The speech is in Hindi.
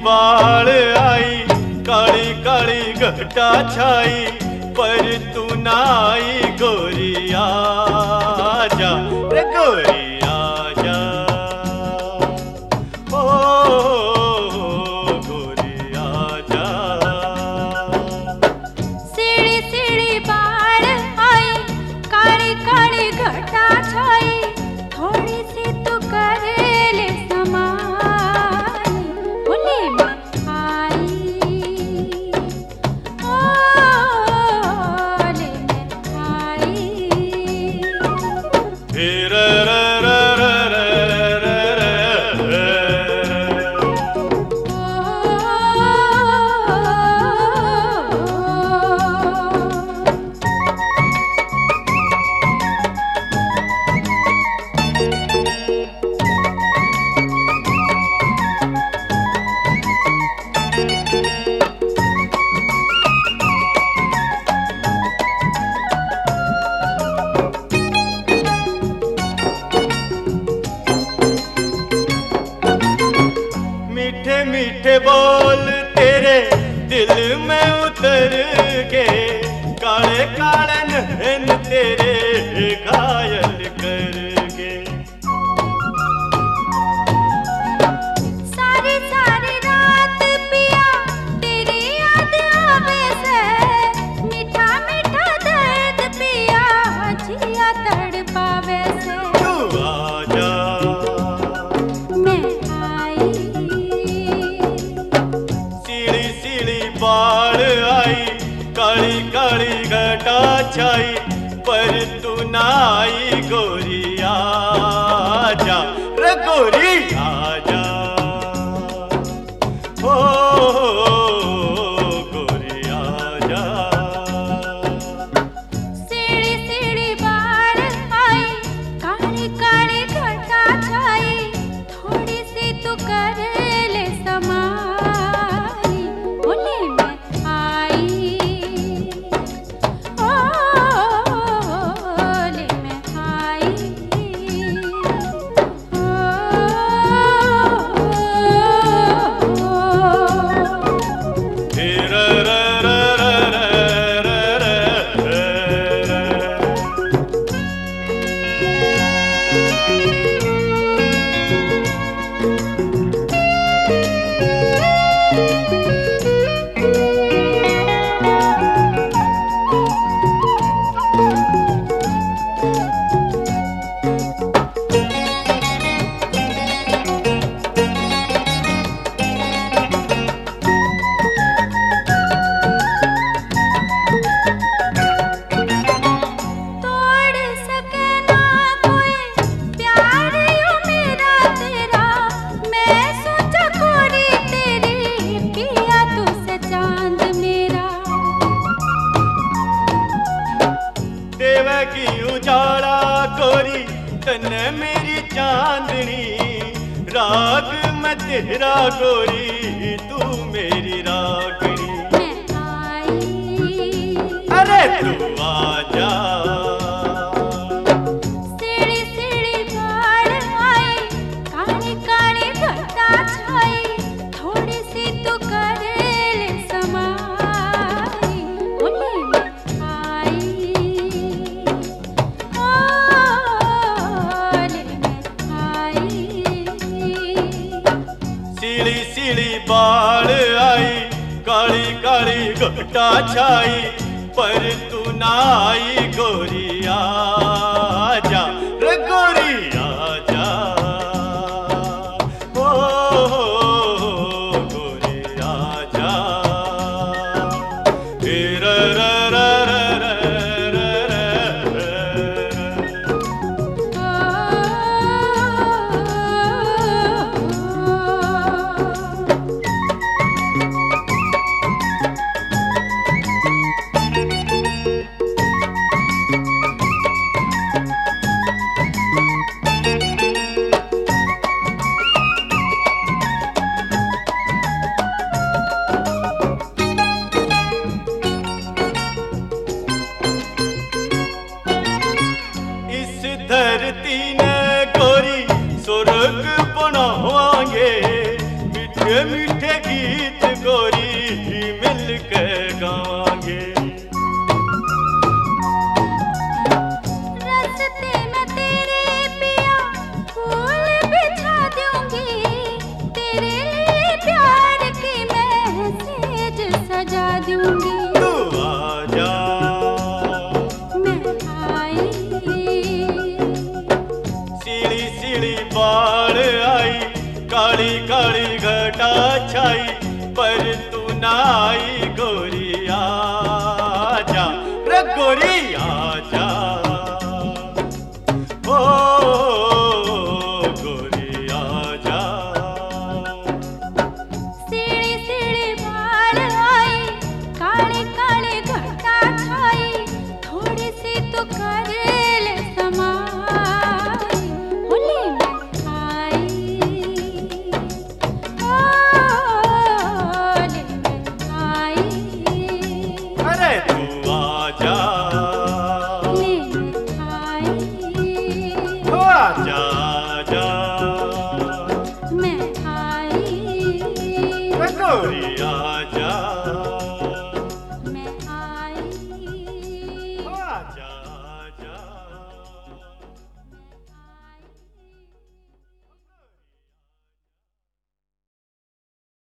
बाढ़ आई, काली काली घटा छाई, पर तू ना आई गोरी आजा रे गोरी आजा। ओ गोरी आजा। सीढ़ी सीढ़ी बाढ़ आई, काली काली घटा छाई, थोड़ी सी तू करे ले समाई, होली में आई। ओ होली में आई। फिर रे रे रे रे रे रे मीठे मीठे बोल तेरे दिल में उतर गए, काले काले नैन तेरे घायल कर गए। सारी सारी रात पिया तेरी याद आवे से, मीठा मीठा दर्द पिया जिया तड़पावे से। तू आजा मैं आई। सीढ़ी सीढ़ी बाढ़ आई, काली काली घटा छाई, पर तू ना आई गोरी आजा रे गोरी आजा। ओ गोरी आजा। सीढ़ी सीढ़ी बाढ़ आई, काली काली घटा छाई, थोड़ी सी तू कर ले समाई, होली में आई। ओ होली में आई। फिर रे रे रे रे रे रे तोड़ सके ना कोई प्यार यूं मेरा तेरा, मैं सोचा खोरी तेरी पिया तुझसे चांद मेरा। देवे की उजाला गोरी तन मेरी चांदनी, राग मैं तेरा गोरी तू मेरी रागनी। मैं आई। अरे तू आजा। सीढ़ी सीढ़ी बाढ़ आई, काली काली घटा छाई, थोड़ी सी तू कर ले समाई, होली में आई। ओ होली में आई। सीढ़ी सीढ़ी बाढ़ आई, काली काली घटा छाई, पर तू ना आई गोरी आजा रे गोरी आजा। ओ गोरी आजा। फिर रे रे रे रे रे रे। धरती ने गोरी स्वर्ग बनावांगे, मिठे ये मीठे गीत गोरी मिलकर गावांगे। रास्ते में तेरे पिया फूल बिछा दूंगी, तेरे लिए प्यार की महसेज सजा दूंगी। तू आजा मैं आई, सीढ़ी सीढ़ी बाढ़ आई, काली काली घटा छाई, पर तू ना आई गोरी आजा रे गोरी आजा। ओ गोरी आजा। सीढ़ी सीढ़ी बाढ़ आई, काले काले घटा छाई, थोड़ी सी तो कर ले समाई। होली में आई, होली में आई, अरे तू आजा लेने आई। ओ आजा आजा मैं आई, रे गोरी आजा मैं आई। ओ आजा।